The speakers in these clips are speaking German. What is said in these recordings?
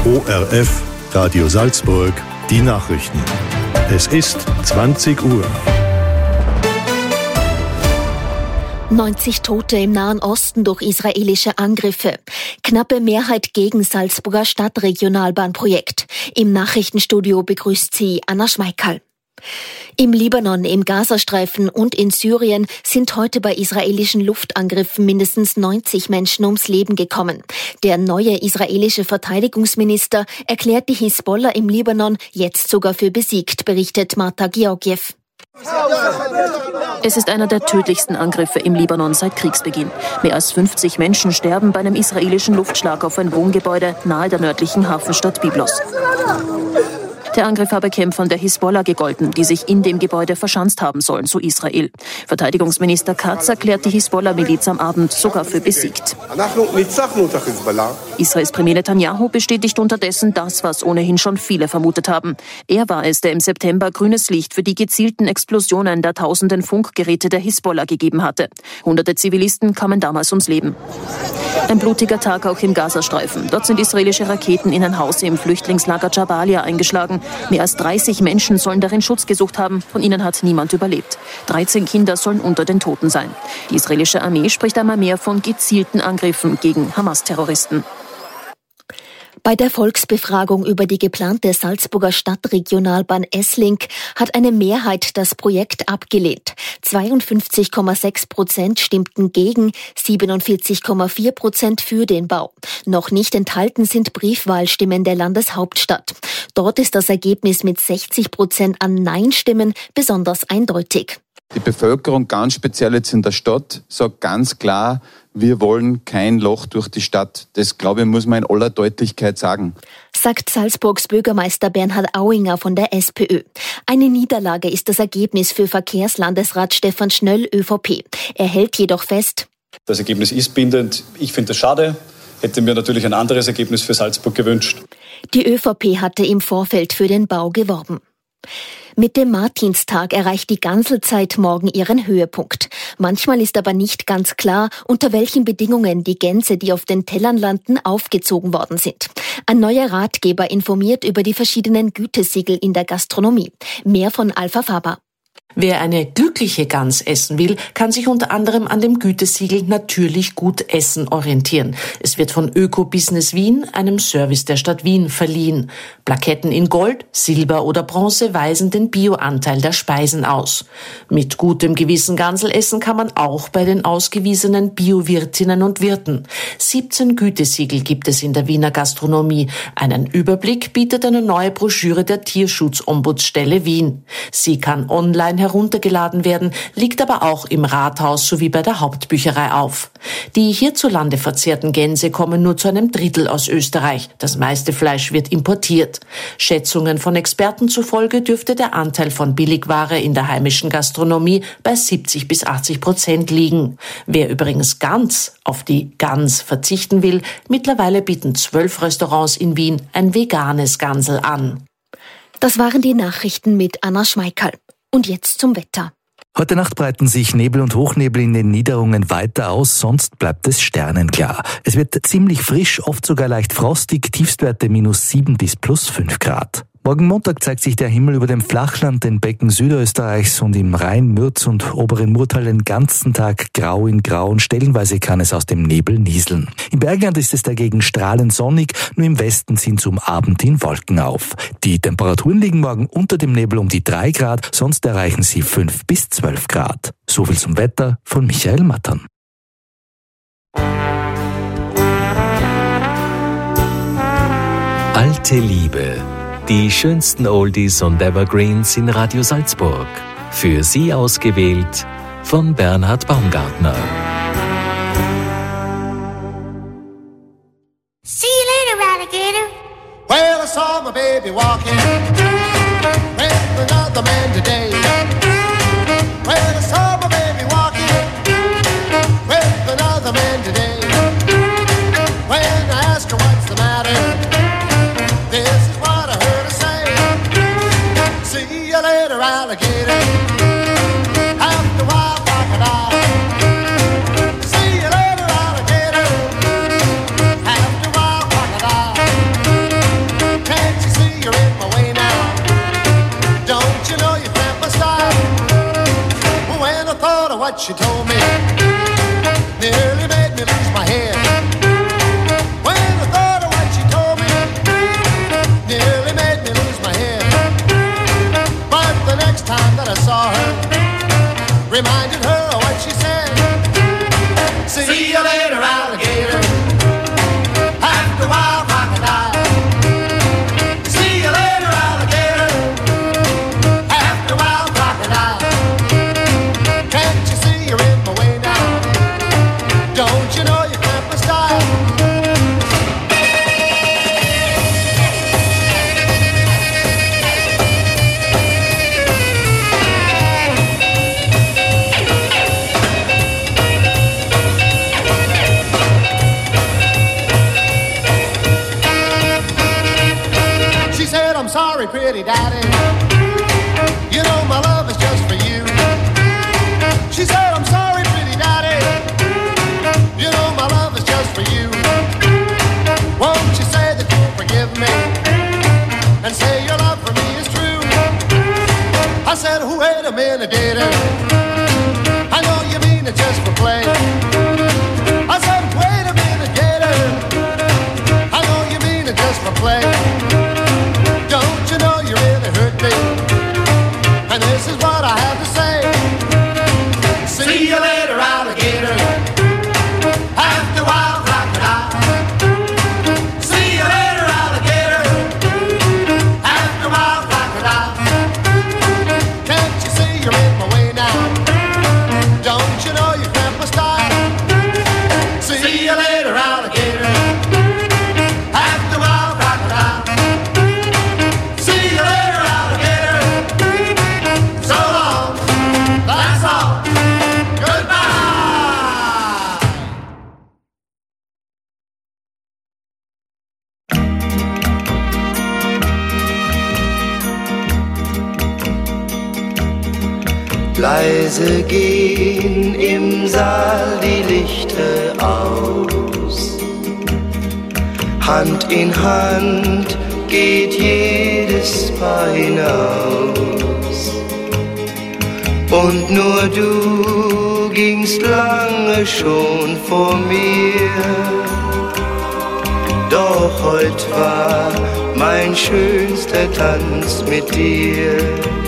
ORF, Radio Salzburg, die Nachrichten. Es ist 20 Uhr. 90 Tote im Nahen Osten durch israelische Angriffe. Knappe Mehrheit gegen Salzburger Stadtregionalbahnprojekt. Im Nachrichtenstudio begrüßt sie Anna Schmeickerl. Im Libanon, im Gazastreifen und in Syrien sind heute bei israelischen Luftangriffen mindestens 90 Menschen ums Leben gekommen. Der neue israelische Verteidigungsminister erklärt die Hisbollah im Libanon jetzt sogar für besiegt, berichtet Marta Georgiev. Es ist einer der tödlichsten Angriffe im Libanon seit Kriegsbeginn. Mehr als 50 Menschen sterben bei einem israelischen Luftschlag auf ein Wohngebäude nahe der nördlichen Hafenstadt Byblos. Der Angriff habe Kämpfern der Hisbollah gegolten, die sich in dem Gebäude verschanzt haben sollen, so Israel. Verteidigungsminister Katz erklärt die Hisbollah-Miliz am Abend sogar für besiegt. Israels Premier Netanyahu bestätigt unterdessen das, was ohnehin schon viele vermutet haben. Er war es, der im September grünes Licht für die gezielten Explosionen der tausenden Funkgeräte der Hisbollah gegeben hatte. Hunderte Zivilisten kamen damals ums Leben. Ein blutiger Tag auch im Gazastreifen. Dort sind israelische Raketen in ein Haus im Flüchtlingslager Jabalia eingeschlagen. Mehr als 30 Menschen sollen darin Schutz gesucht haben. Von ihnen hat niemand überlebt. 13 Kinder sollen unter den Toten sein. Die israelische Armee spricht einmal mehr von gezielten Angriffen gegen Hamas-Terroristen. Bei der Volksbefragung über die geplante Salzburger Stadtregionalbahn S-Link hat eine Mehrheit das Projekt abgelehnt. 52,6% stimmten gegen, 47,4% für den Bau. Noch nicht enthalten sind Briefwahlstimmen der Landeshauptstadt. Dort ist das Ergebnis mit 60% an Nein-Stimmen besonders eindeutig. Die Bevölkerung, ganz speziell jetzt in der Stadt, sagt ganz klar, wir wollen kein Loch durch die Stadt. Das, glaube ich, muss man in aller Deutlichkeit sagen. Sagt Salzburgs Bürgermeister Bernhard Auinger von der SPÖ. Eine Niederlage ist das Ergebnis für Verkehrslandesrat Stefan Schnöll, ÖVP. Er hält jedoch fest: Das Ergebnis ist bindend. Ich finde das schade. Hätte mir natürlich ein anderes Ergebnis für Salzburg gewünscht. Die ÖVP hatte im Vorfeld für den Bau geworben. Mit dem Martinstag erreicht die Ganselzeit morgen ihren Höhepunkt. Manchmal ist aber nicht ganz klar, unter welchen Bedingungen die Gänse, die auf den Tellern landen, aufgezogen worden sind. Ein neuer Ratgeber informiert über die verschiedenen Gütesiegel in der Gastronomie. Mehr von Alpha Faber. Wer eine glückliche Gans essen will, kann sich unter anderem an dem Gütesiegel Natürlich gut essen orientieren. Es wird von Öko-Business Wien, einem Service der Stadt Wien, verliehen. Plaketten in Gold, Silber oder Bronze weisen den Bioanteil der Speisen aus. Mit gutem Gewissen Gansel essen kann man auch bei den ausgewiesenen Bio-Wirtinnen und Wirten. 17 Gütesiegel gibt es in der Wiener Gastronomie. Einen Überblick bietet eine neue Broschüre der Tierschutzombudsstelle Wien. Sie kann online heruntergeladen werden, liegt aber auch im Rathaus sowie bei der Hauptbücherei auf. Die hierzulande verzehrten Gänse kommen nur zu einem Drittel aus Österreich. Das meiste Fleisch wird importiert. Schätzungen von Experten zufolge dürfte der Anteil von Billigware in der heimischen Gastronomie bei 70-80% liegen. Wer übrigens ganz auf die Gans verzichten will, mittlerweile bieten 12 Restaurants in Wien ein veganes Gansel an. Das waren die Nachrichten mit Anna Schmeickerl. Und jetzt zum Wetter. Heute Nacht breiten sich Nebel und Hochnebel in den Niederungen weiter aus, sonst bleibt es sternenklar. Es wird ziemlich frisch, oft sogar leicht frostig, Tiefstwerte -7 bis +5 Grad. Morgen Montag zeigt sich der Himmel über dem Flachland, den Becken Südösterreichs und im Rhein, Mürz und oberen Murtal den ganzen Tag grau in grau und stellenweise kann es aus dem Nebel nieseln. Im Bergland ist es dagegen strahlend sonnig, nur im Westen ziehen zum Abend hin Wolken auf. Die Temperaturen liegen morgen unter dem Nebel um die 3 Grad, sonst erreichen sie 5 bis 12 Grad. Soviel zum Wetter von Michael Mattern. Alte Liebe. Die schönsten Oldies und Evergreens in Radio Salzburg. Für Sie ausgewählt von Bernhard Baumgartner. See you later, alligator. Well, I saw my baby walking with another man today. Well, I saw my baby walking with another man today. When I asked her what's the matter, this is what I heard her say. See you later, alligator. After a while, crocodile. See you later, alligator. After a while, crocodile. what she told me nearly made me lose my head. When I thought of what she told me nearly made me lose my head. But the next time that I saw her reminded her of what she said. See you later, alligator. After a while, crocodile. See you later, alligator. After a while, crocodile. Can't you see you're in my way now? Don't you know you cramp my style? She said, I'm sorry, pretty daddy. You know my love is just for you. She said, I'm sorry, pretty daddy. You know my love is just for you. Won't you say that you'll forgive me and say your love for me is true? I said, wait a minute, gator. I know you mean it just for play. I said, wait a minute, gator. I know you mean it just for play. Don't you know you really hurt me? And this is what I have to say. See you later, alligator. After a while, crocodile. See you later, alligator. After a while, crocodile. Can't you see you're in my way now? Don't you know you cramp my style? See you later, alligator. After a while, crocodile. See you later, alligator. So long, that's all. Goodbye. Leise gehen im Saal die Lichter aus. Hand in Hand geht jedes Paar hinaus. Und nur du gingst lange schon vor mir. Doch heut war mein schönster Tanz mit dir.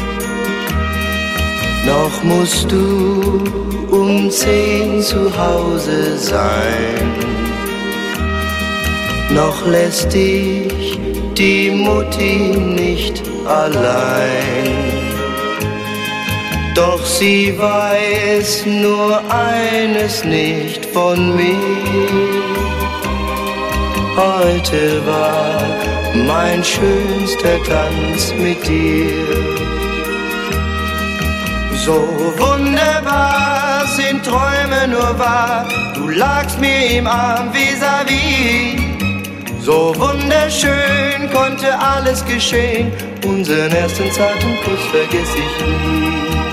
Noch musst du um 10 zu Hause sein. Noch lässt dich die Mutti nicht allein. Doch sie weiß nur eines nicht von mir. Heute war mein schönster Tanz mit dir. So wunderbar sind Träume nur wahr, du lagst mir im Arm vis-à-vis. So wunderschön konnte alles geschehen, unseren ersten zarten Kuss vergess ich nie.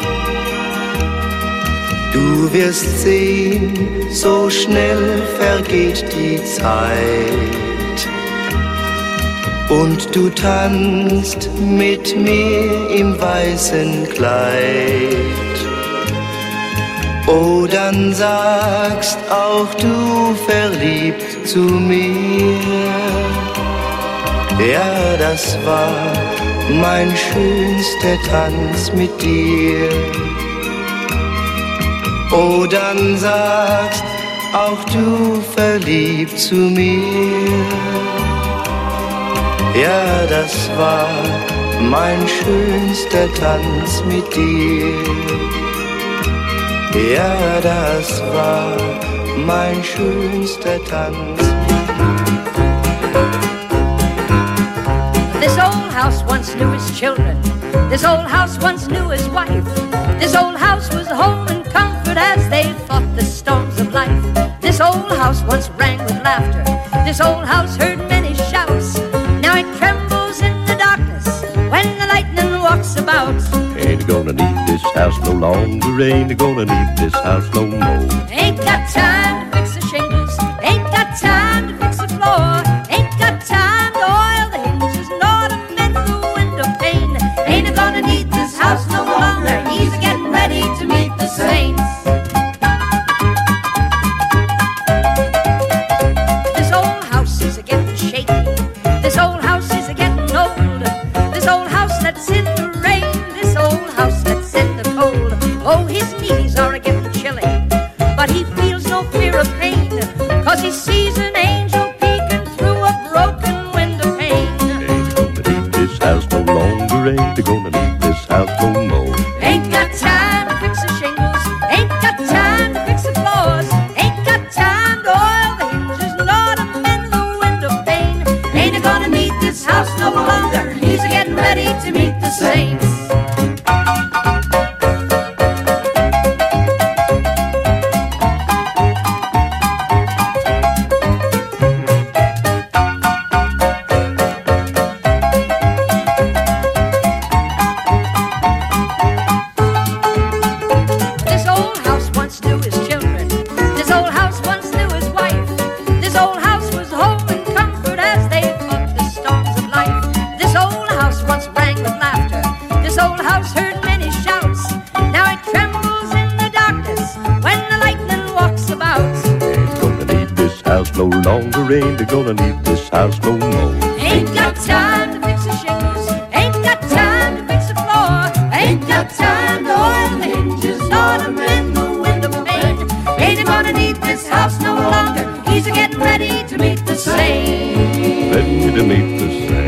Du wirst sehen, so schnell vergeht die Zeit. Und du tanzt mit mir im weißen Kleid. Oh, dann sagst auch du verliebt zu mir. Ja, das war mein schönster Tanz mit dir. Oh, dann sagst auch du verliebt zu mir. Ja, das war mein schönster Tanz mit dir. Ja, das war mein schönster Tanz. This old house once knew his children. This old house once knew his wife. This old house was home and comfort as they fought the storms of life. This old house once rang with laughter. This old house heard many shouts. Now it trembles in the darkness when the lightning walks about. Ain't gonna need this house no longer. Ain't gonna need this house no more. Ain't got time to fix the shingles. Ain't got time to fix the floor. Ain't got time to oil the hinges nor to mend the window pane. Ain't gonna need this house no longer. He's getting ready to meet the saints. house no longer. Ain't gonna need this house no more. Ain't got time to fix the shingles. Ain't got time to fix the floors. Ain't got time to oil the hinges nor to mend the window pane. Ain't gonna need this house no longer. He's getting ready to meet the saints. No longer ain't gonna need this house no more. Ain't got time to fix the shingles. Ain't got time to fix the floor. Ain't got time to oil the hinges nor to mend the window pane. Ain't gonna need this house no longer. He's getting ready to meet the saints. Ready to meet the saints.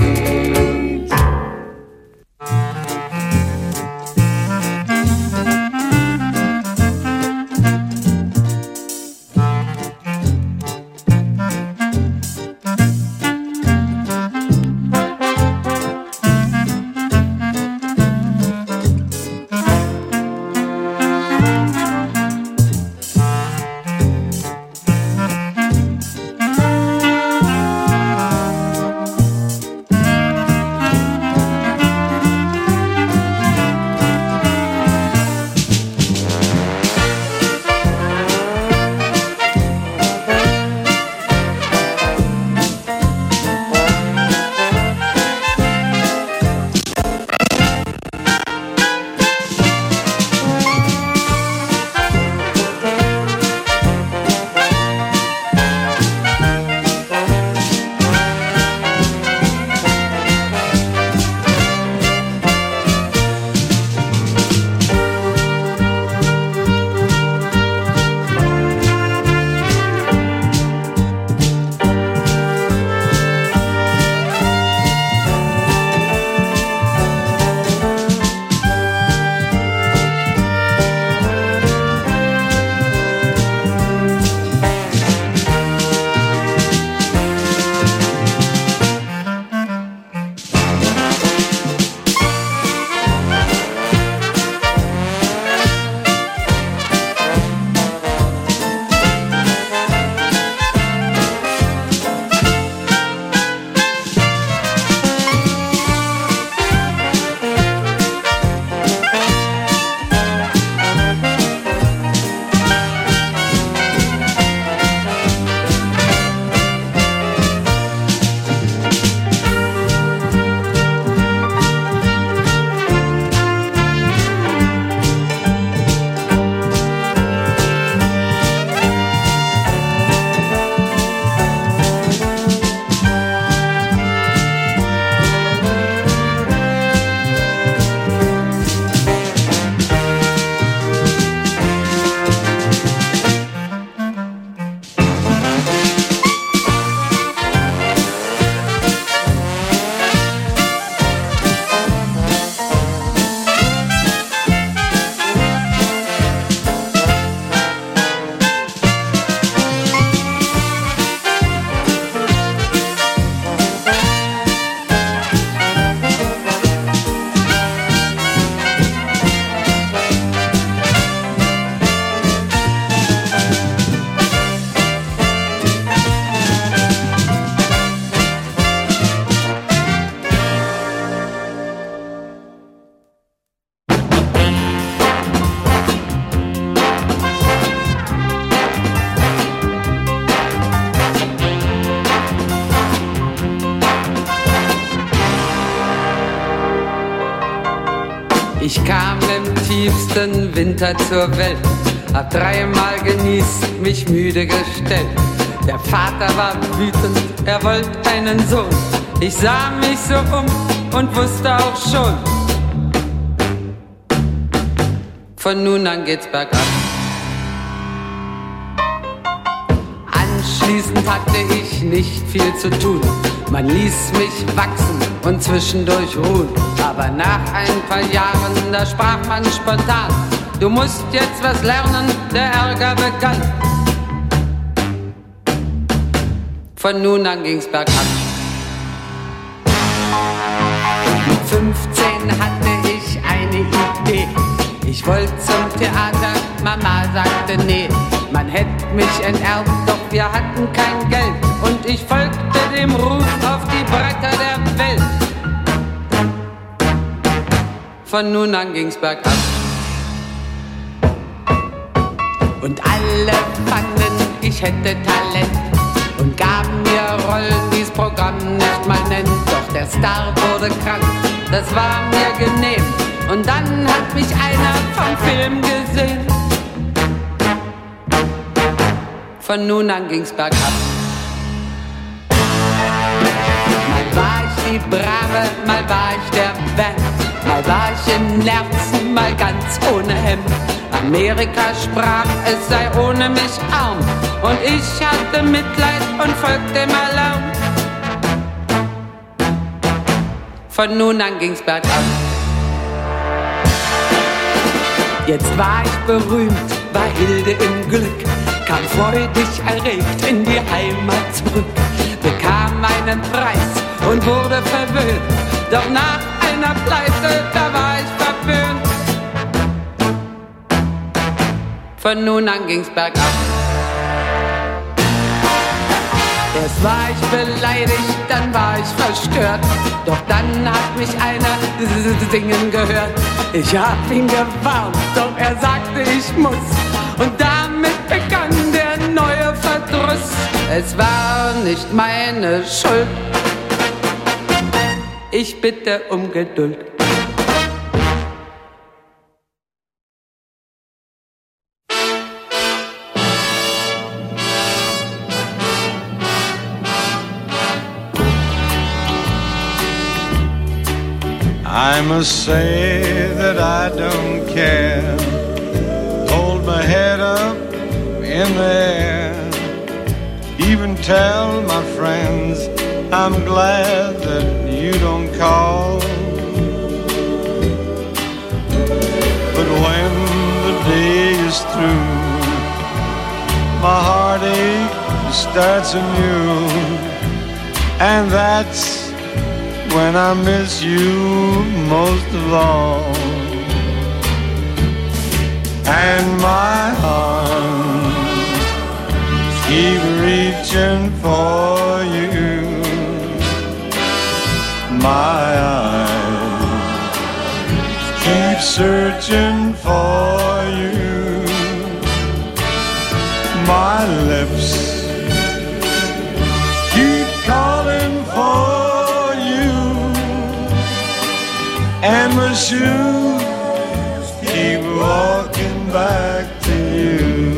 Ich kam im tiefsten Winter zur Welt, hab dreimal genießt, mich müde gestellt. Der Vater war wütend, er wollte einen Sohn. Ich sah mich so und wusste auch schon, von nun an geht's bergab. Anschließend hatte ich nicht viel zu tun. Man ließ mich wachsen und zwischendurch ruhen. Aber nach ein paar Jahren, da sprach man spontan: Du musst jetzt was lernen, der Ärger begann. Von nun an ging's bergab. Mit 15 hatte ich eine Idee. Ich wollte zum Theater, Mama sagte nee. Man hätte mich enterbt, doch wir hatten kein Geld. Und ich folgte dem Ruf auf die Bretter der Welt. Von nun an ging's bergab. Und alle fanden, ich hätte Talent und gaben mir Rollen, die's Programm nicht mal nennt. Doch der Star wurde krank, das war mir genehm. Und dann hat mich einer vom Film gesehen. Von nun an ging's bergab. Mal war ich die Brave, mal war ich der Vamp. Mal war ich in Nerzen, mal ganz ohne Hemd. Amerika sprach, es sei ohne mich arm. Und ich hatte Mitleid und folgte dem Alarm. Von nun an ging's bergab. Jetzt war ich berühmt, war Hilde im Glück, kam freudig erregt in die Heimat zurück, bekam einen Preis und wurde verwöhnt. Doch nach einer Pleite, da war ich verwöhnt. Von nun an ging's bergab. Erst war ich beleidigt, dann war ich verstört. Doch dann hat mich einer singen gehört. Ich hab ihn gewarnt, doch er sagte, ich muss. Und damit begann der neue Verdruss. Es war nicht meine Schuld. Ich bitte um Geduld. I must say that I don't care. Hold my head up in the air. Even tell my friends I'm glad that you don't call. But when the day is through, my heartache starts anew. And that's when I miss you most of all. And my arms keep reaching for you. My eyes keep searching for you. My lips keep calling for you. And my shoes keep walking back to you.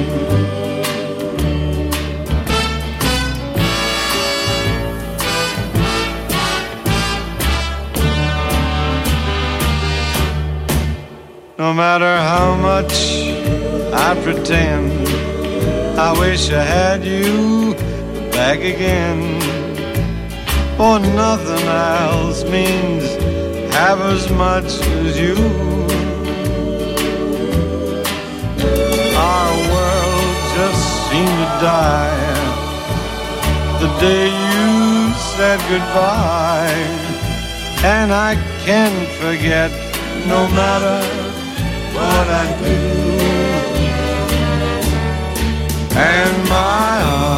No matter how much I pretend, I wish I had you back again. For nothing else means half as much as you. Our world just seemed to die the day you said goodbye. And I can't forget, no matter what I do. And my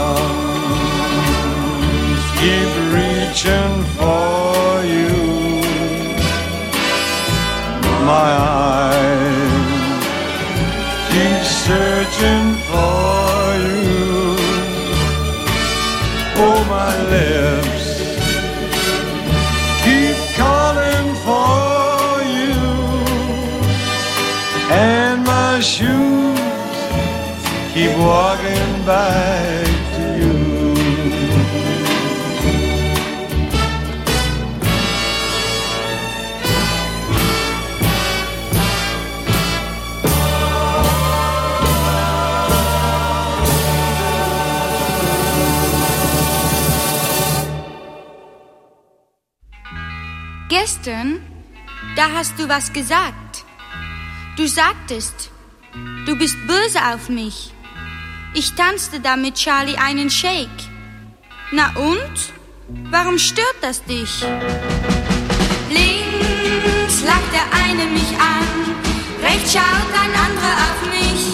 arms keep reaching for you. My eyes keep searching for you. Oh, my lips keep calling for you. And my shoes keep walking back to you. Gestern, da hast du was gesagt. Du sagtest, du bist böse auf mich. Ich tanzte da mit Charlie einen Shake. Na und? Warum stört das dich? Links lacht der eine mich an, rechts schaut ein anderer auf mich.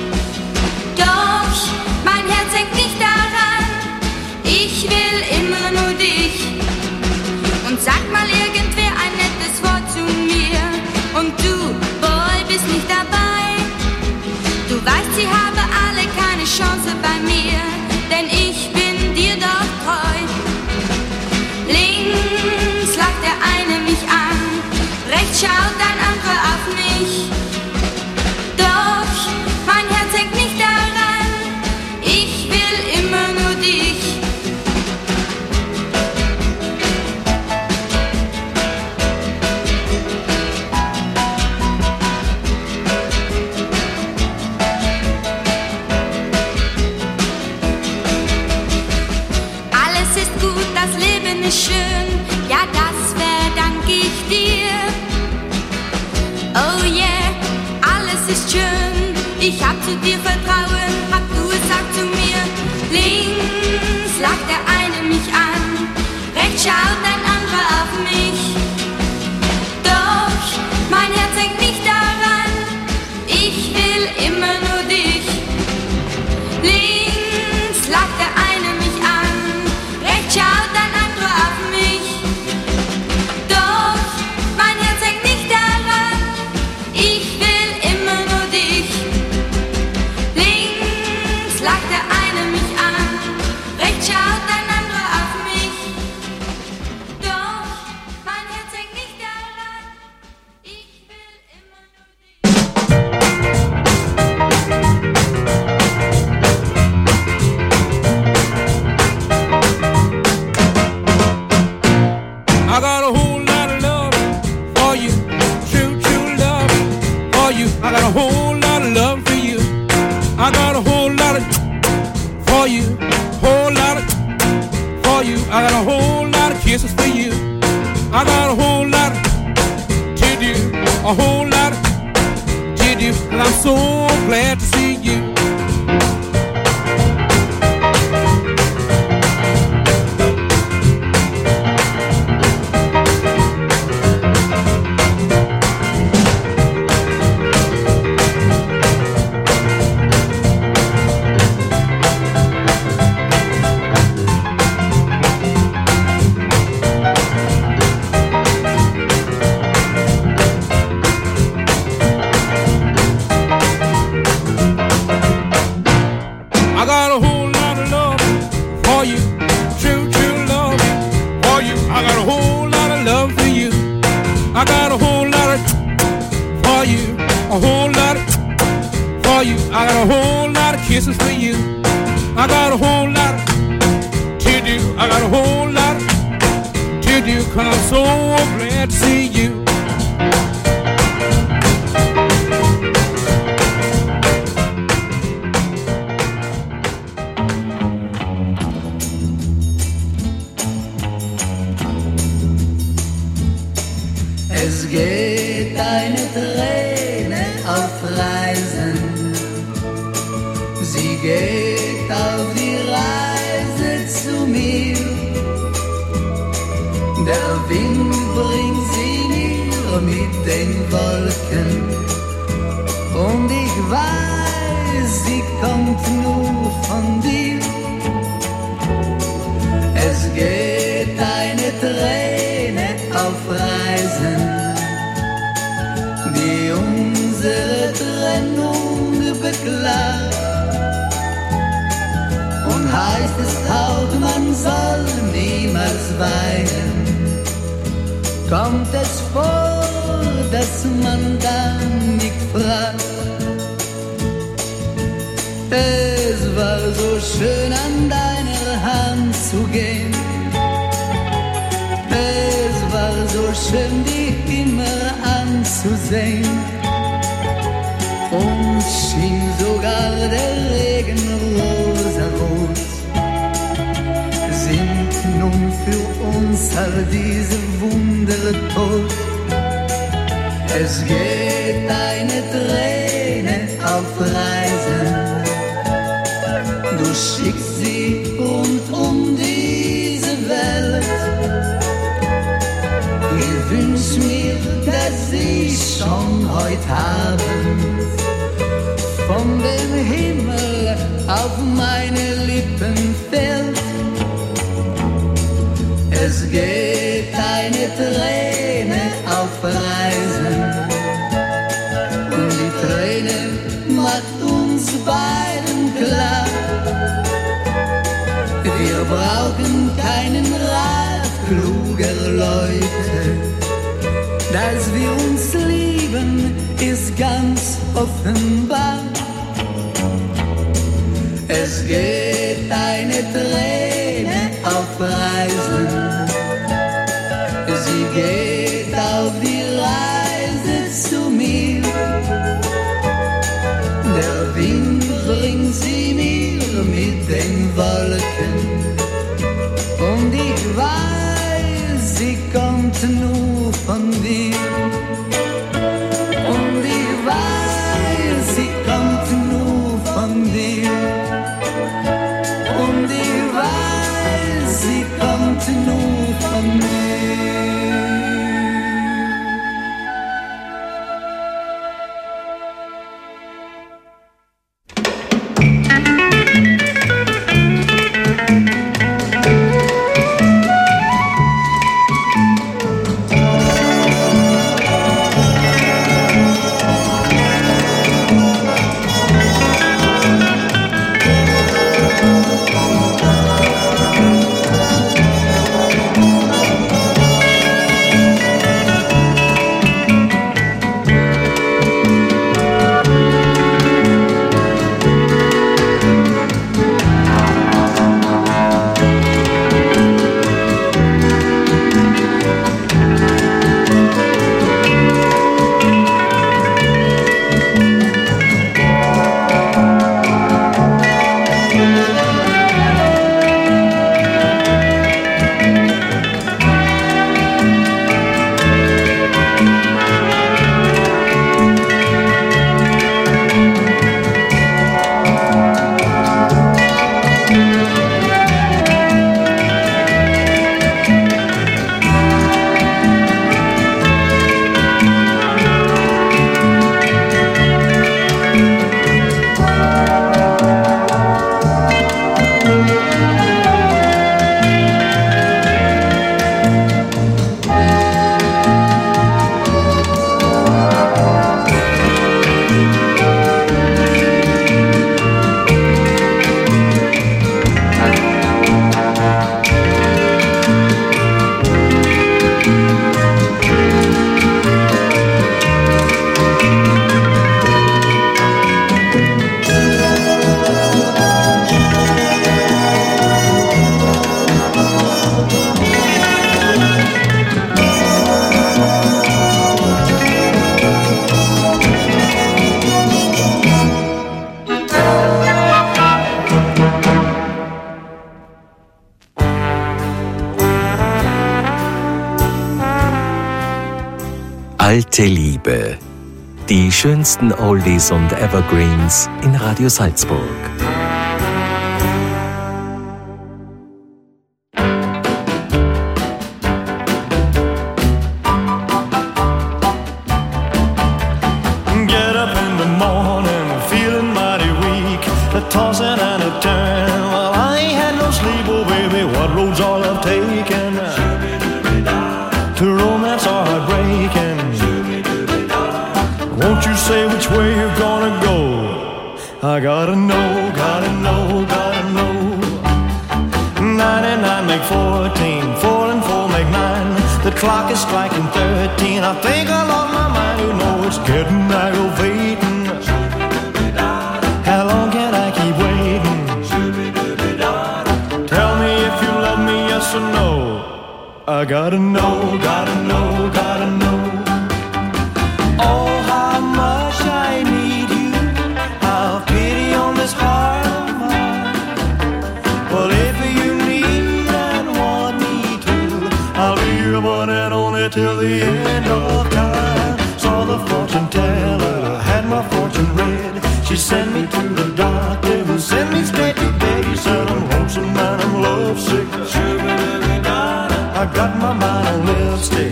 Doch mein Herz hängt nicht daran, ich will immer nur dich. Und sag mal irgendwer ein nettes Wort zu mir. Und du, Boy, bist nicht dabei. Du weißt, sie haben alle keine Chance bei mir, denn ich bin dir doch treu. Links lacht der eine mich an, rechts schaut ein anderer auf mich. Doch mein Herz hängt nicht daran, ich will immer nur dich. Alles ist gut, das Leben ist schön, ja, das verdanke ich dir. Oh yeah, alles ist schön, ich hab zu dir Vertrauen, hab du es auch zu mir. Links lacht der eine mich an, rechts schaut ein anderer auf mich. Doch mein Herz hängt nicht daran, ich will immer nur dich. Links lacht der eine mich an, rechts schaut ein anderer auf mich. Doch mein Herz hängt nicht daran, ich will immer nur dich. Links lacht der eine mich an, rechts schaut ein anderer auf mich. Doch mein Herz hängt nicht daran, ich will immer nur I got a whole lot of love for you, true, true love for you. I got a whole lot of love for you. I got a whole lot of for you, whole lot of for you. I got a whole lot of kisses for you. I got a whole lot to do, a whole lot to do, and I'm so glad to see you. I got a whole lot of love for you, true, true love for you. I got a whole lot of love for you. I got a whole lot for you, a whole lot for you. I got a whole lot of kisses for you. I got a whole lot to do. I got a whole lot to do, 'cause I'm so glad to see you. Es geht eine Träne auf Reisen, sie geht auf die Reise zu mir. Der Wind bringt sie mir mit den Wolken und ich weiß, sie kommt nur von dir. Es geht eine Träne auf Reisen, die unsere Trennung beklagt. Und heißt es auch, man soll niemals weinen, kommt es vor, dass man dann nicht fragt. Es war so schön, an deiner Hand zu gehen. Es war so schön, dich immer anzusehen. Uns schien sogar der Regen rosarot. Sind nun für uns all diese Wunder tot. Es geht eine Träne auf Reisen, du schickst sie rund um diese Welt. Ich wünsch mir, dass ich schon heute Abend von dem Himmel auf meine Lippen fällt. Es geht eine Träne auf Reisen und die Träne macht uns beiden klar, wir brauchen keinen Rat kluger Leute. Dass wir uns lieben, ist ganz offenbar. Es geht eine Träne auf Reisen, sie geht auf die Reise zu mir. Der Wind bringt sie mir mit den Wolken und ich weiß, sie kommt nur von dir. Und ich weiß, sie kommt nur von dir. Und ich weiß, sie kommt nur von dir. Alte Liebe. Die schönsten Oldies und Evergreens in Radio Salzburg. Get up in the morning, feeling mighty weak, the tossing and a turn. Well, I ain't had no sleep, oh baby, what roads all I've taken to romance or heartbreaking. Won't you say which way you're gonna go? I gotta know, gotta know, gotta know. 99 make 14, 4 and 4 make 9. The clock is striking 13. I think I lost my mind, you know it's getting aggravating. How long can I keep waiting? Tell me if you love me, yes or no. I gotta know, gotta know, gotta know. Oh, how much I need you. Have pity on this heart of mine. Well, if you need and want me on and only till the end of time. Saw the fortune teller, had my fortune read. She sent me to the doctor who sent me straight to bed. He said I'm lonesome and I'm lovesick. I got my mind on lipstick.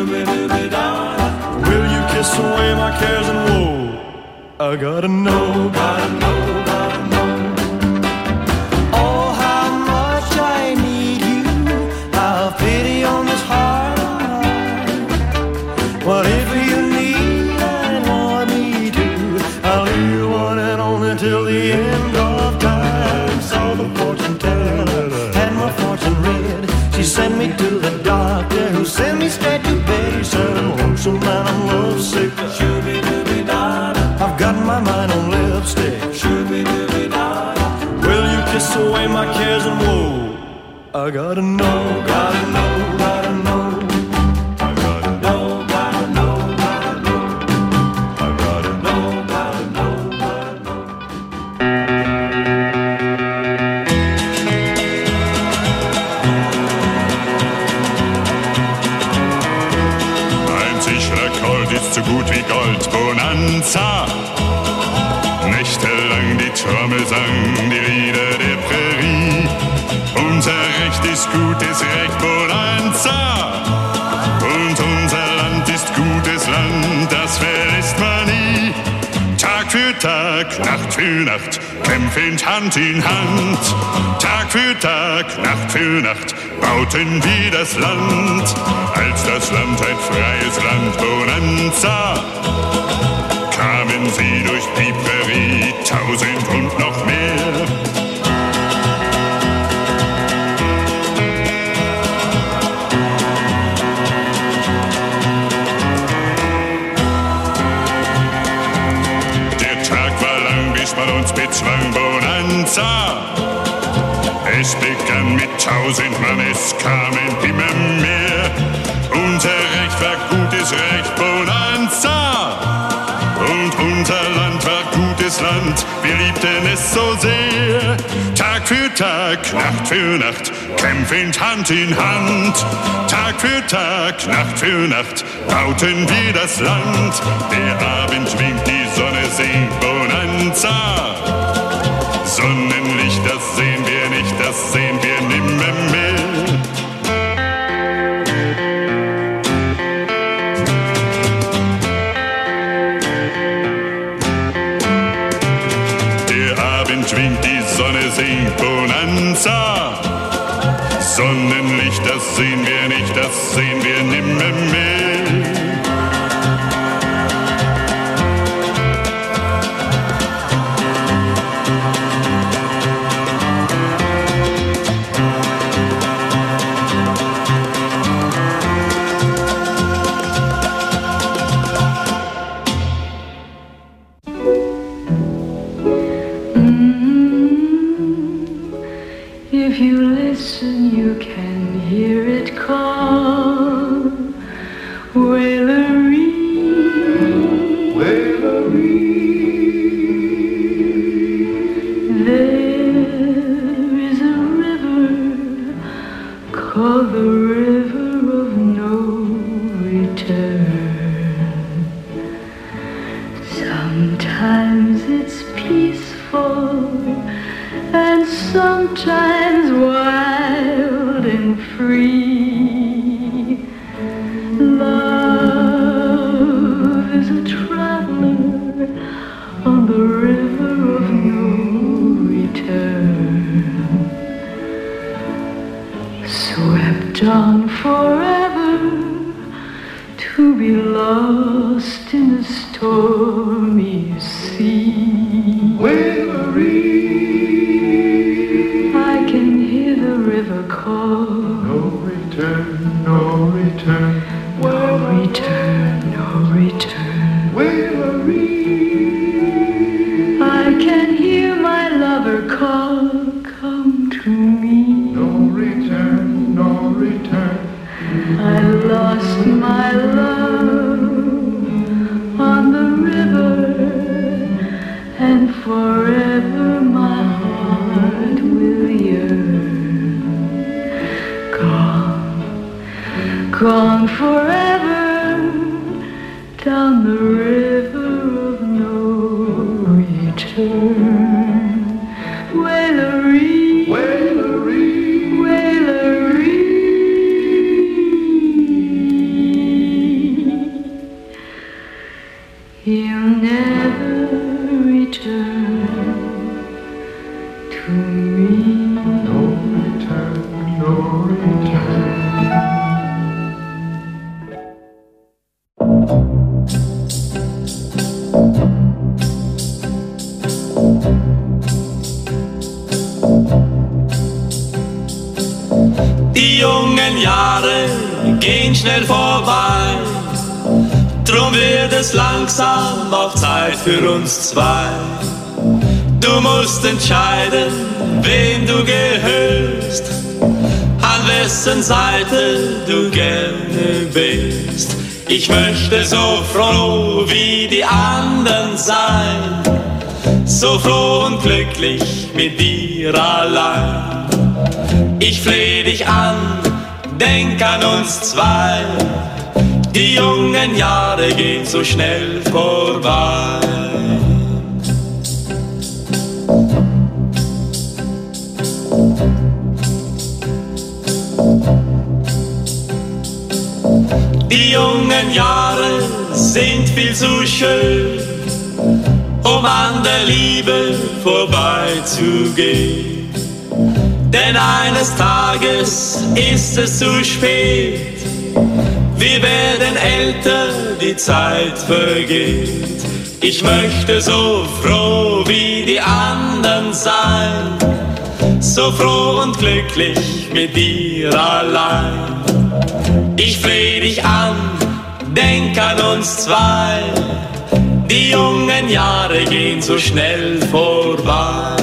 Will you kiss away my cares and woe? I gotta know, gotta know, gotta know. Oh, how much I need you. Have pity on this heart of mine. Whatever you need and want me to, I'll leave you one and only till the end of time. Saw the fortune teller, had my fortune read. She sent me to the doctor who sent me straight to bed. He said I'm lonesome and I'm lovesick. I've got my mind on lipstick. Will you kiss away my cares and woe? I gotta know, gotta know, gotta know. I gotta know, gotta know, gotta know. I gotta know, gotta know, gotta know. Ein sicherer Colt ist so gut wie Gold. Bonanza. Nächtelang die Trommel sang, die Lieder der Prärie. Unser Recht ist gutes Recht, Bonanza. Und unser Land ist gutes Land, das verlässt man nie. Tag für Tag, Nacht für Nacht, kämpfend Hand in Hand. Tag für Tag, Nacht für Nacht, bauten wir das Land. Als das Land ein freies Land, Bonanza. Kamen sie durch die Prärie, 1000 und noch mehr. Der Tag war lang, bis man uns bezwang, Bonanza. Es begann mit 1000 Mann, es kamen immer mehr. Unser Recht war gutes Recht, Bonanza. Und unser Land war gutes Land, wir liebten es so sehr. Tag für Tag, Nacht für Nacht, kämpfend Hand in Hand. Tag für Tag, Nacht für Nacht, bauten wir das Land. Der Abend winkt, die Sonne singt, Bonanza. Sonnenlicht, das sehen wir nicht, das sehen wir nimmermehr. Winkt, die Sonne singt, Bonanza. Sonnenlicht, das sehen wir nicht, das sehen wir nimmermehr. If you listen, you can hear it call. Wailery, Wailery. There is a river called the River of No Return. Sometimes it's peaceful and sometimes wild and free. Love is a traveler on the river of no return, swept on forever to be lost in the stormy sea. Wailery, I can hear the river call. No return, no return. No return, no return. Wailery, I can hear my lover call. Come to me. No return, no return. I lost my love on the river, and forever my heart will yearn. Gone, gone forever down the river of no return. Wailery, Wailery, Wailery. He'll never return to me. No return, no return. Die jungen Jahre gehen schnell vorbei, drum wird es langsam auch Zeit für uns zwei. Du musst entscheiden, wem du gehörst, an wessen Seite du gerne bist. Ich möchte so froh wie die anderen sein, so froh und glücklich mit dir allein. Ich fleh dich an, denk an uns zwei, die jungen Jahre gehen so schnell vorbei. Die jungen Jahre sind viel zu schön, um an der Liebe vorbeizugehen. Denn eines Tages ist es zu spät, wir werden älter, die Zeit vergeht. Ich möchte so froh wie die anderen sein, so froh und glücklich mit dir allein. Ich fleh dich an, denk an uns zwei, die jungen Jahre gehen so schnell vorbei.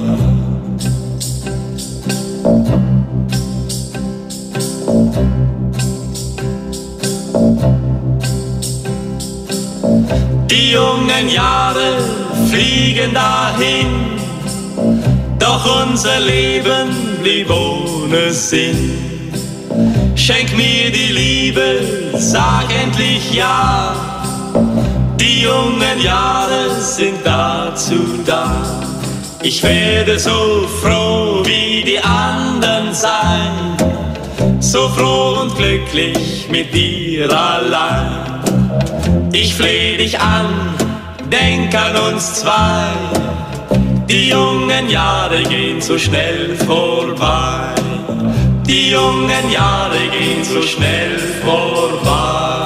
Die jungen Jahre fliegen dahin, doch unser Leben blieb ohne Sinn. Schenk mir die Liebe, sag endlich ja, die jungen Jahre sind dazu da. Ich werde so froh wie die anderen sein, so froh und glücklich mit dir allein. Ich fleh dich an, denk an uns zwei, die jungen Jahre gehen so schnell vorbei. Die jungen Jahre gehen so schnell vorbei.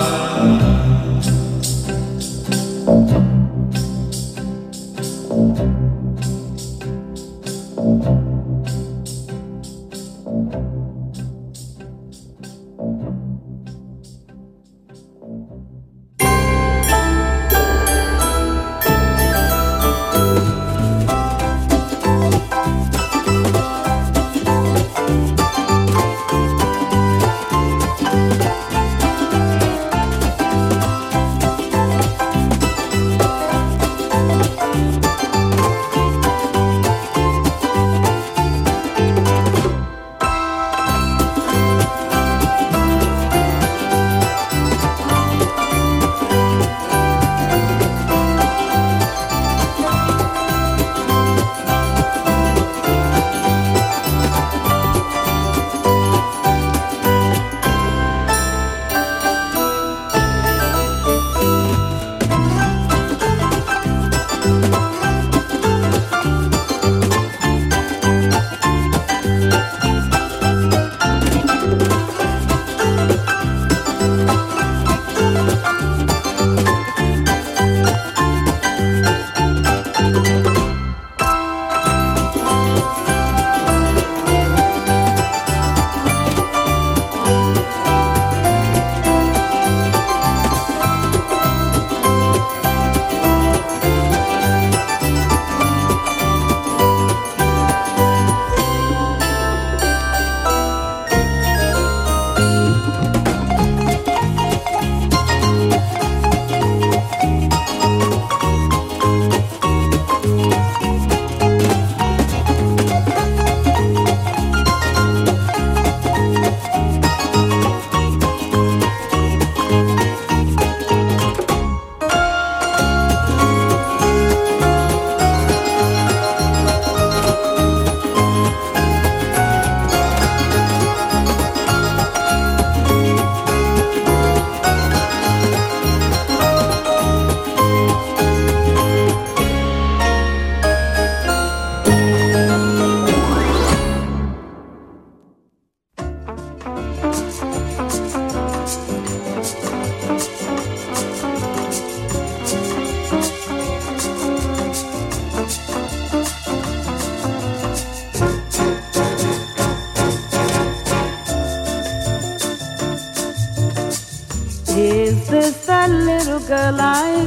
Is this the little girl I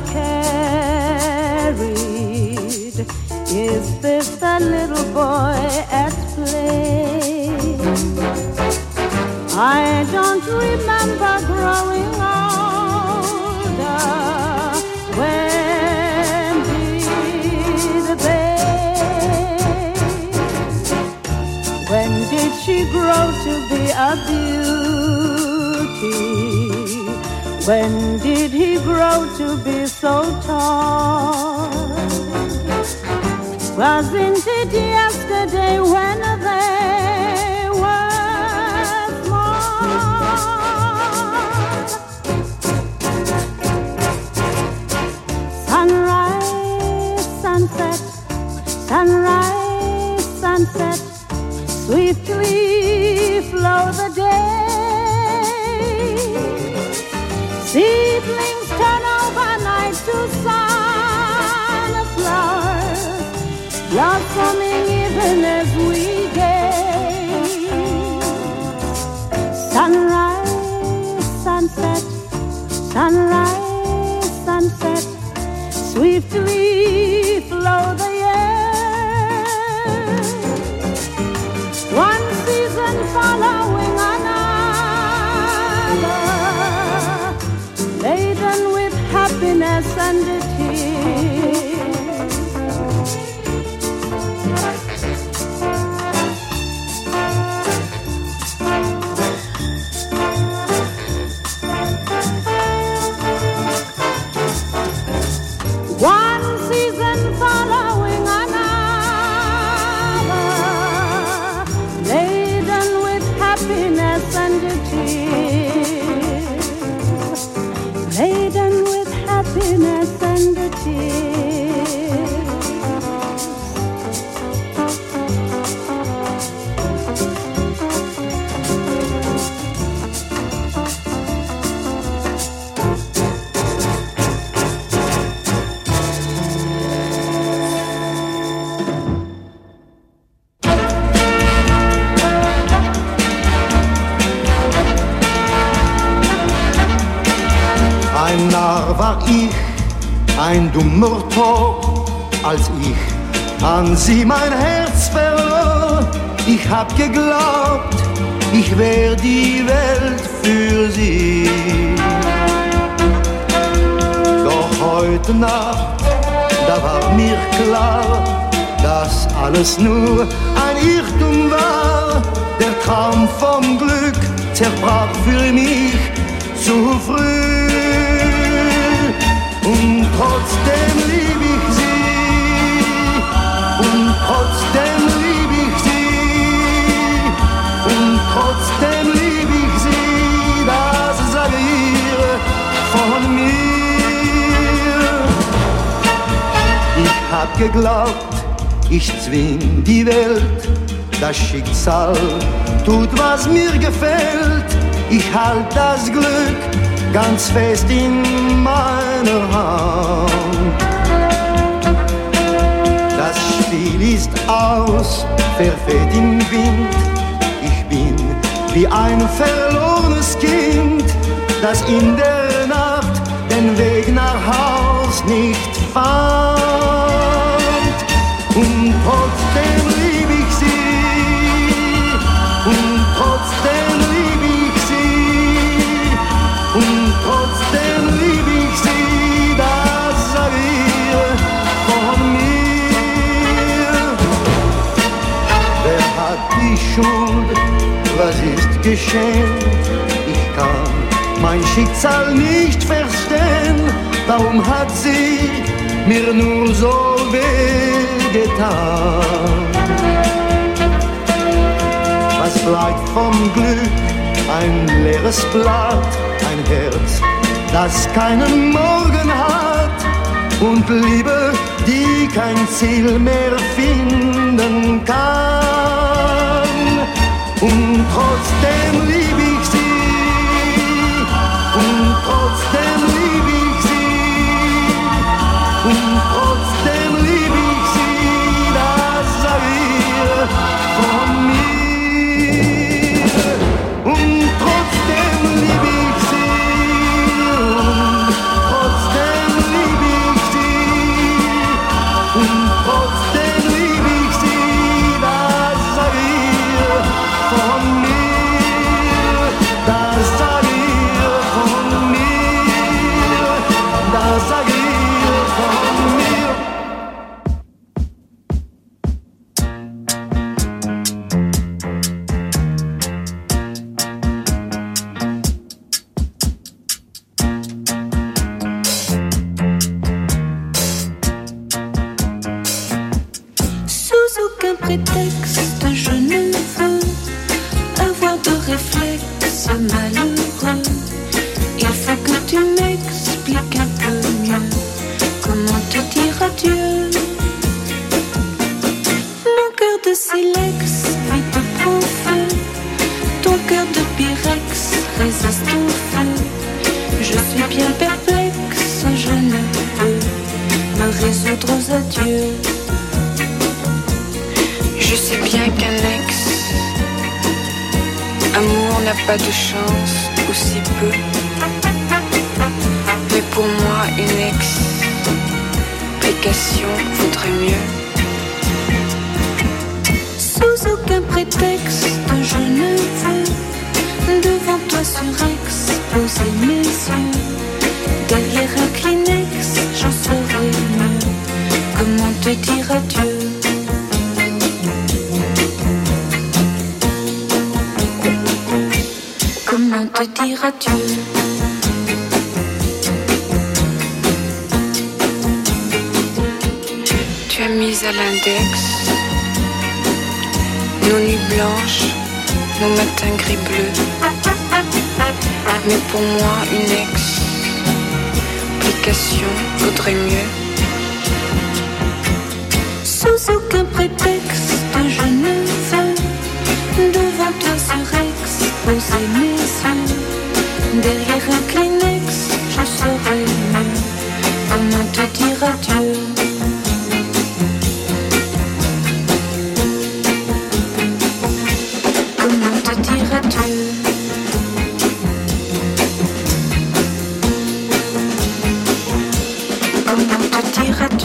carried? Is this the little boy at play? I don't remember growing older. When did they? When did she grow to be a beauty? When did he grow to be so tall? Wasn't it yesterday when they were small? Sunrise, sunset, sunrise, sunset, swiftly flow the day. Seedlings turn overnight to sunflowers, blossoming even as we gaze. Sunrise, sunset, sunrise, sunset, swiftly flow the years. One season following another, laden with happiness and tears. One season following another, laden with happiness and tears. Laden with happiness and tears. Ein Narr war ich, ein dummer Tor, als ich an sie mein Herz verlor. Ich hab geglaubt, ich wär die Welt für sie. Doch heute Nacht, da war mir klar, dass alles nur ein Irrtum war. Der Traum vom Glück zerbrach für mich zu früh. Und trotzdem lieb ich sie, und trotzdem lieb ich sie, und trotzdem lieb ich sie, das sage ihr von mir. Ich hab geglaubt, ich zwing die Welt, das Schicksal tut, was mir gefällt. Ich halt das Glück ganz fest in meiner Hand. Das Spiel ist aus, verfällt im Wind. Ich bin wie ein verlorenes Kind, das in der Nacht den Weg nach Haus nicht fand. Und trotzdem lieb ich sie, und trotzdem lieb ich sie, und trotzdem lieb ich sie, das sag ich von mir. Wer hat die Schuld, was ist geschehen? Ich kann mein Schicksal nicht verstehen, warum hat sie mir nur so wehgetan? Was bleibt vom Glück? Ein leeres Blatt, ein Herz, das keinen Morgen hat, und Liebe, die kein Ziel mehr finden kann. Und trotzdem lieb ich sie, und trotzdem lieb ich sie, und trotzdem lieb ich sie, das sag ich von mir. Und trotzdem lieb ich sie, prétexte, je ne veux avoir de réflexe malheureux. Il faut que tu m'expliques un peu mieux comment te dire adieu. Mon cœur de silex vite prend feu, ton cœur de pyrex résiste au feu. Je suis bien perplexe, je ne peux me résoudre aux adieux. Je sais bien qu'un ex-amour n'a pas de chance, ou si peu. Mais pour moi, une explication vaudrait mieux. Sous aucun prétexte, je ne veux devant toi surexposer mes yeux. Derrière un Kleenex, j'en saurai mieux comment te dire adieu. Comment te dire adieu? Tu as mis à l'index nos nuits blanches, nos matins gris-bleus. Mais pour moi, une explication vaudrait mieux. Sous aucun prétexte, je ne veux devant toi surexposer mes yeux. Derrière un Kleenex, je saurai mieux comment te dire adieu. Comment te dire adieu? Comment te dire adieu?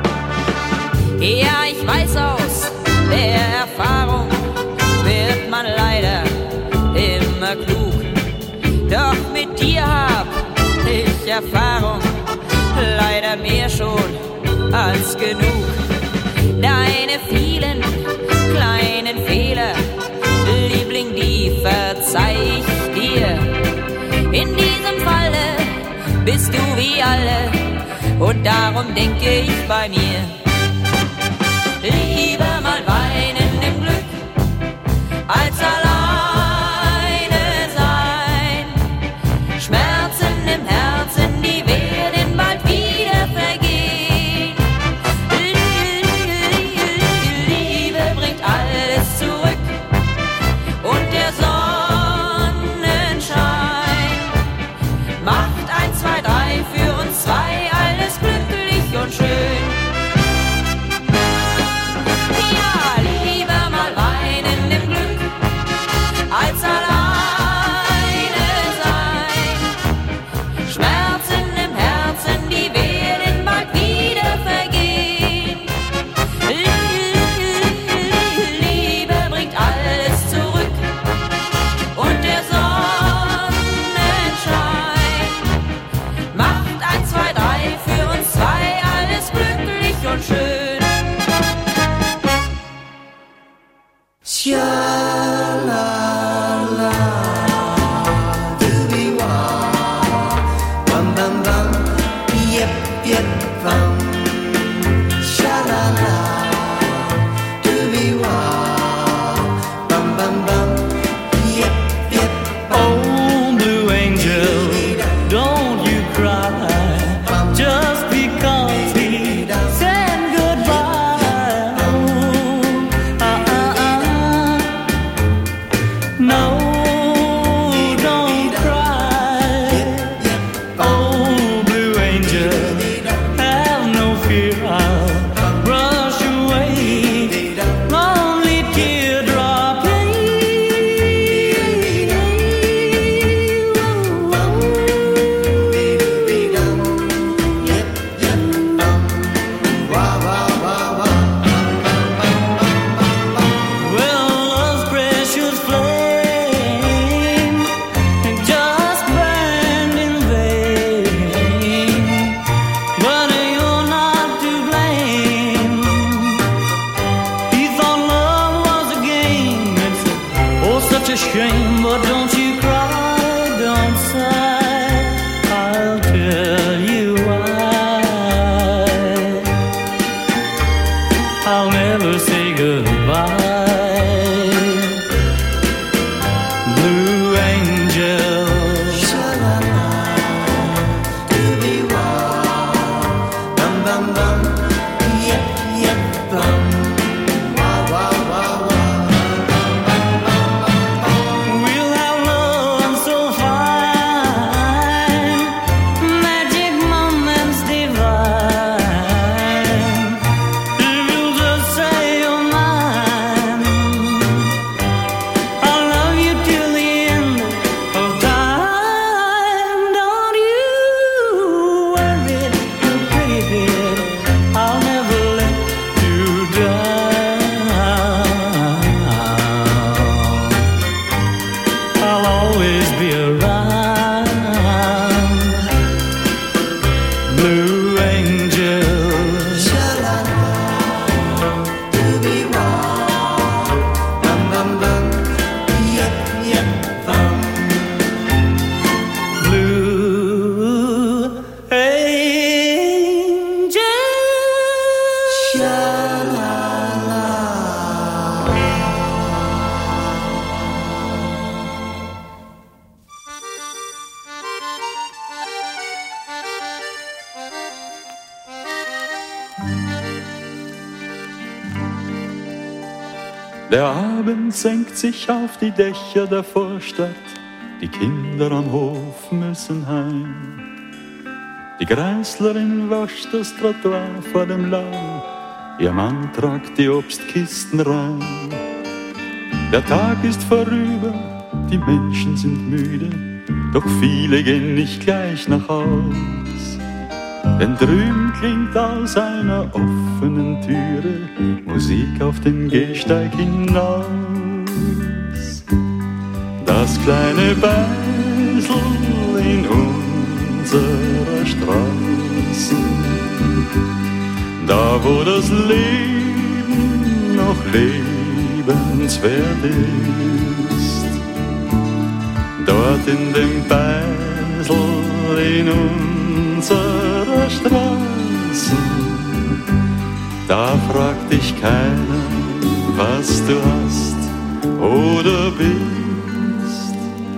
Ja, ich weiß aus der Erfahrung wird man wäre mir schon als genug. Deine vielen kleinen Fehler, Liebling, die verzeih ich dir. In diesem Falle bist du wie alle und darum denke ich bei mir. Lieber mal weinen im Glück, als alleine sein. Schmerzen im Herzen, die werden bald wieder vergehen. Liebe bringt alles zurück und der Sonnenschein macht 1, 2, 3 für uns zwei, alles glücklich und schön. Als alleine sein. Schmerzen im Herzen, die werden bald wieder vergehen. Liebe bringt alles zurück und der Sonnenschein macht 1, 2, 3 für uns zwei, alles glücklich und schön. Der Abend senkt sich auf die Dächer der Vorstadt, die Kinder am Hof müssen heim. Die Greißlerin wascht das Trottoir vor dem Laden, ihr Mann tragt die Obstkisten rein. Der Tag ist vorüber, die Menschen sind müde, doch viele gehen nicht gleich nach Haus. Denn drüben klingt aus einer offenen Türe Musik auf den Gehsteig hinaus. Das kleine Beisel in unserer Straße Da wo das Leben noch lebenswert ist, dort in dem Beisel in unserer Straße, da fragt dich keiner, was du hast oder bist.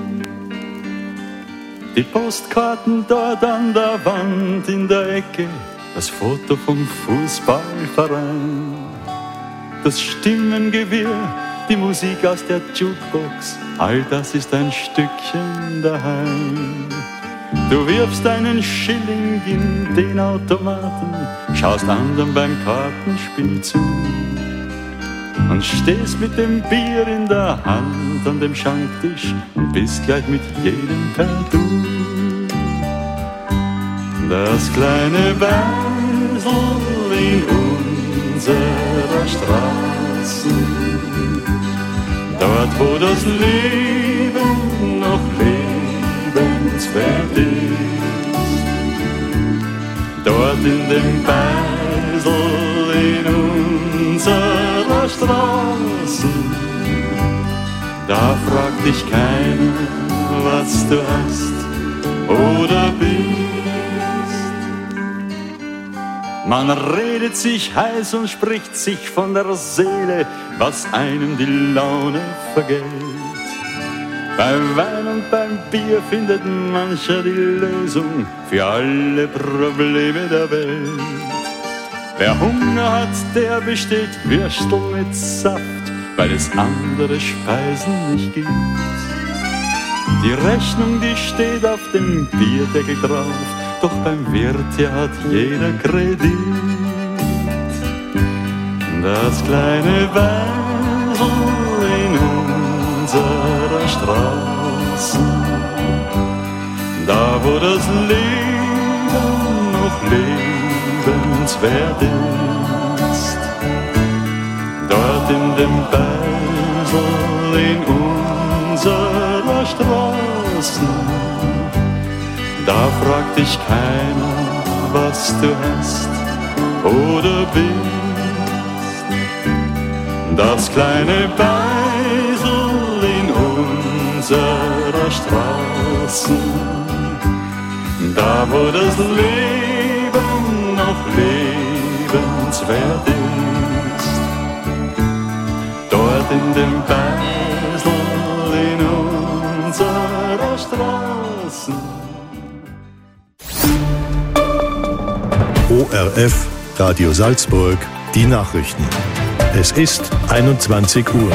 Die Postkarten dort an der Wand in der Ecke, das Foto vom Fußballverein, das Stimmengewirr, die Musik aus der Jukebox, all das ist ein Stückchen daheim. Du wirfst einen Schilling in den Automaten, schaust anderen beim Kartenspiel zu und stehst mit dem Bier in der Hand an dem Schanktisch und bist gleich mit jedem per Du. Das kleine Beisel in unserer Straße, dort wo das Leben noch lebenswert ist, dort in dem Beisel in unserer Straße, da fragt dich keiner, was du hast oder bist. Man redet sich heiß und spricht sich von der Seele, was einem die Laune vergeht. Beim Wein und beim Bier findet mancher die Lösung für alle Probleme der Welt. Wer Hunger hat, der bestellt Würstel mit Saft, weil es andere Speisen nicht gibt. Die Rechnung, die steht auf dem Bierdeckel drauf, doch beim Wirt, ja, hat jeder Kredit. Das kleine Beisel in unserer Straße, da wo das Leben noch lebenswert ist, dort in dem Beisel in unserer Straße, da fragt dich keiner, was du hast oder bist. Das kleine Beisel in unserer Straße, da wo das Leben noch lebenswert ist, dort in dem Beisel in unserer Straße. ORF Radio Salzburg, die Nachrichten. Es ist 21 Uhr.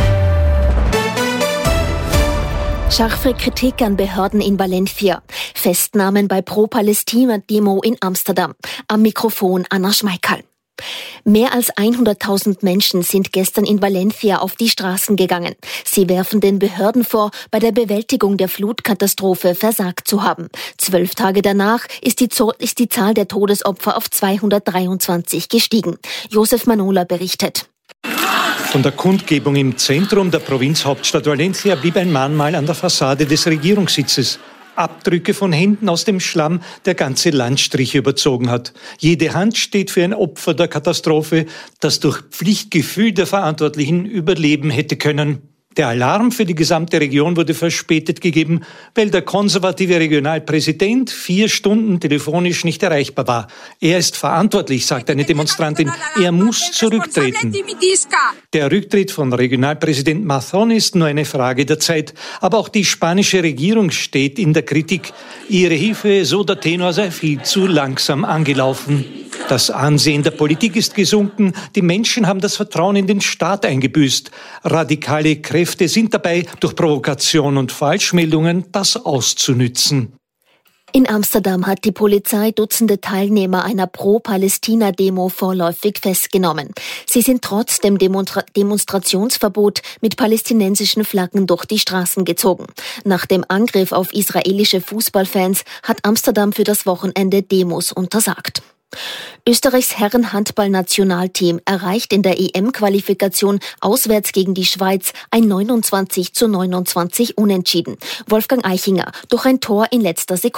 Scharfe Kritik an Behörden in Valencia. Festnahmen bei Pro-Palästina-Demo in Amsterdam. Am Mikrofon Anna Schmeickerl. Mehr als 100.000 Menschen sind gestern in Valencia auf die Straßen gegangen. Sie werfen den Behörden vor, bei der Bewältigung der Flutkatastrophe versagt zu haben. 12 Tage danach ist die Zahl der Todesopfer auf 223 gestiegen. Josef Manola berichtet. Von der Kundgebung im Zentrum der Provinzhauptstadt Valencia blieb ein Mahnmal an der Fassade des Regierungssitzes. Abdrücke von Händen aus dem Schlamm, der ganze Landstriche überzogen hat. Jede Hand steht für ein Opfer der Katastrophe, das durch Pflichtgefühl der Verantwortlichen überleben hätte können. Der Alarm für die gesamte Region wurde verspätet gegeben, weil der konservative Regionalpräsident 4 Stunden telefonisch nicht erreichbar war. Er ist verantwortlich, sagt eine Demonstrantin. Er muss zurücktreten. Der Rücktritt von Regionalpräsident Mazón ist nur eine Frage der Zeit. Aber auch die spanische Regierung steht in der Kritik. Ihre Hilfe, so der Tenor, sei viel zu langsam angelaufen. Das Ansehen der Politik ist gesunken. Die Menschen haben das Vertrauen in den Staat eingebüßt. Radikale Kräfte sind dabei, durch Provokation und Falschmeldungen das auszunützen. In Amsterdam hat die Polizei Dutzende Teilnehmer einer Pro-Palästina-Demo vorläufig festgenommen. Sie sind trotz dem Demonstrationsverbot mit palästinensischen Flaggen durch die Straßen gezogen. Nach dem Angriff auf israelische Fußballfans hat Amsterdam für das Wochenende Demos untersagt. Österreichs Herrenhandball-Nationalteam erreicht in der EM-Qualifikation auswärts gegen die Schweiz ein 29:29 Unentschieden. Wolfgang Eichinger durch ein Tor in letzter Sekunde.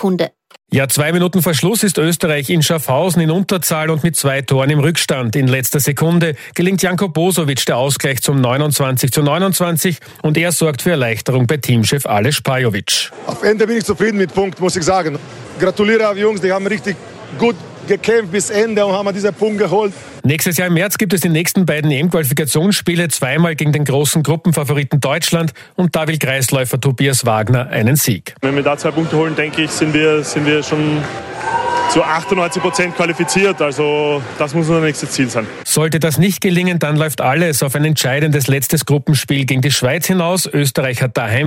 Ja, 2 Minuten vor Schluss ist Österreich in Schaffhausen in Unterzahl und mit 2 Toren im Rückstand. In letzter Sekunde gelingt Janko Bosovic der Ausgleich zum 29:29 und er sorgt für Erleichterung bei Teamchef Aleš Pajovic. Auf Ende bin ich zufrieden mit Punkt, muss ich sagen. Gratuliere auf Jungs, die haben richtig gut gekämpft bis Ende und haben diesen Punkt geholt. Nächstes Jahr im März gibt es die nächsten beiden EM-Qualifikationsspiele, zweimal gegen den großen Gruppenfavoriten Deutschland, und da will Kreisläufer Tobias Wagner einen Sieg. Wenn wir da 2 Punkte holen, denke ich, sind wir schon zu 98% qualifiziert. Also das muss unser nächstes Ziel sein. Sollte das nicht gelingen, dann läuft alles auf ein entscheidendes letztes Gruppenspiel gegen die Schweiz hinaus. Österreich hat daheim